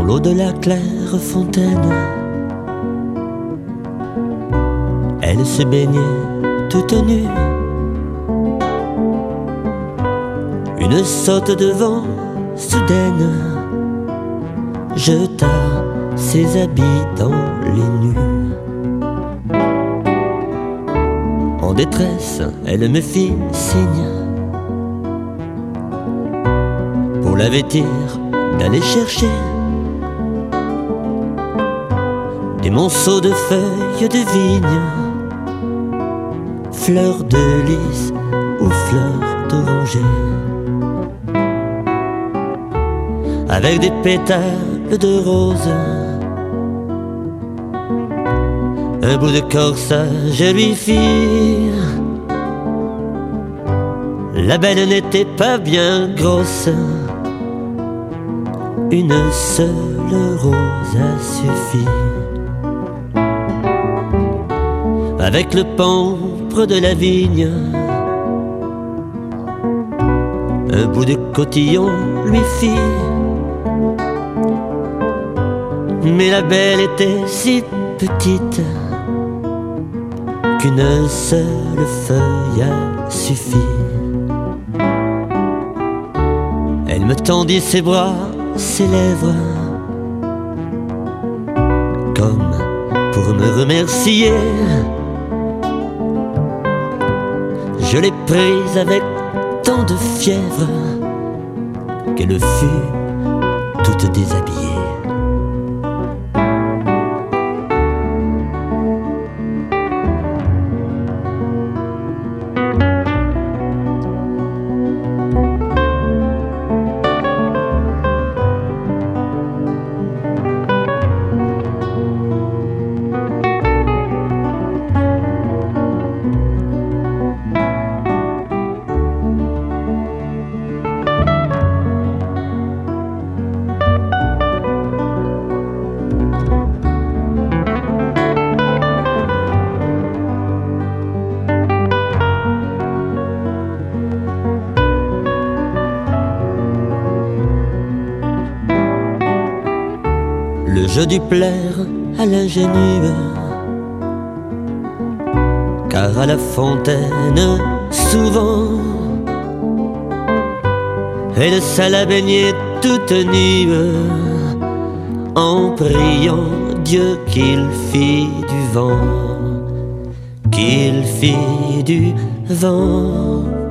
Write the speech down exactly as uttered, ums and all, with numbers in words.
l'eau de la claire fontaine. Elle se baignait toute nue. Une saute de vent soudaine jeta ses habits dans les nues. En détresse, elle me fit signe pour la vêtir d'aller chercher des monceaux de feuilles de vigne, fleurs de lys ou fleurs d'oranger, avec des pétales de rose. Un bout de corsage je lui fis. La belle n'était pas bien grosse, une seule rose a suffi. Avec le pampre de la vigne, un bout de cotillon lui fit. Mais la belle était si petite qu'une seule feuille a suffi. Elle me tendit ses bras, ses lèvres, comme pour me remercier. Je l'ai prise avec tant de fièvre qu'elle fut toute déshabillée. Le jeu dut plaire à l'ingénue, car à la fontaine, souvent, elle s'alla baigner toute nue, en priant Dieu qu'il fit du vent, qu'il fit du vent.